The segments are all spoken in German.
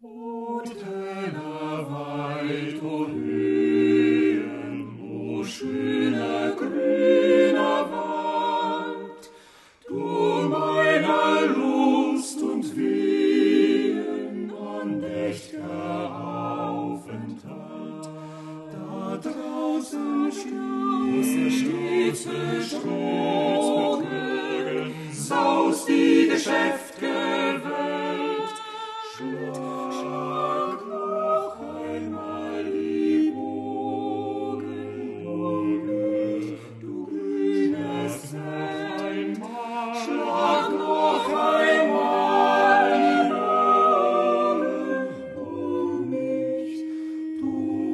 O heller Wald, o Höhen, o schöner grüner Wald, du meiner Lust und Wehen andächt'ger Aufenthalt. Da draußen stete Strogen, saust die geschäft'ge Welt. Schlag noch einmal die Bogen um mich, du grünes Feld. Schlag noch einmal die Bogen um mich, du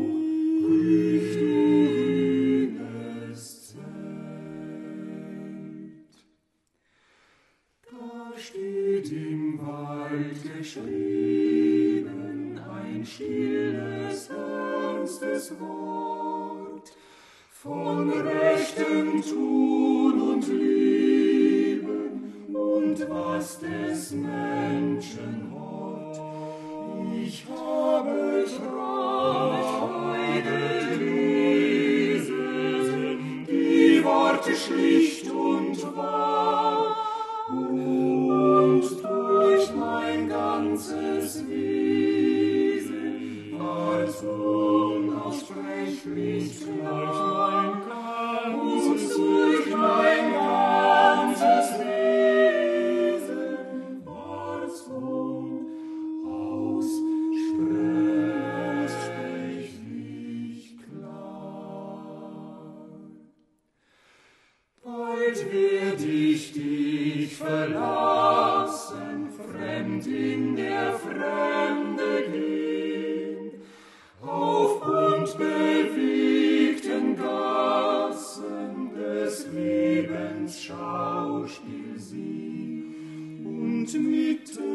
grünes Zelt. Da steht im Wald geschrieben ein stilles, ernstes Wort von rechtem Tun und Lieben und was des Menschen Hort. Ich habe treu gelesen, die Worte schlicht und wahr, und durch mein ganzes Wesen als unaussprechlich klar, und durch mein ganzes Wesen als unaussprechlich klar. Bald werd ich dich verlassen, fremd in der Fremde gehen, auf bunt bewegten Gassen des Lebens Schauspiel sehen, und mitten